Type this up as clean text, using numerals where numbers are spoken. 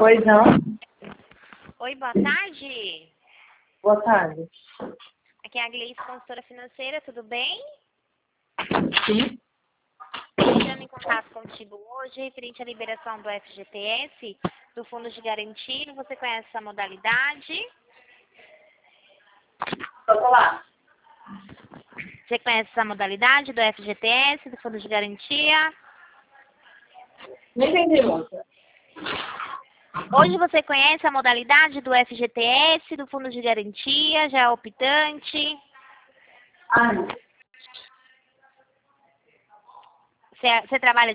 Pois não. Oi, boa tarde. Boa tarde. Aqui é a Gleice, consultora financeira, tudo bem? Sim. Entrando em contato contigo hoje, referente à liberação do FGTS, do Fundo de Garantia. Você conhece essa modalidade? Pode falar. Você conhece essa modalidade do FGTS, do Fundo de Garantia? Nem entendi, moça. Hoje você conhece a modalidade do FGTS, do Fundo de Garantia, já é optante? Ah, não. Você trabalha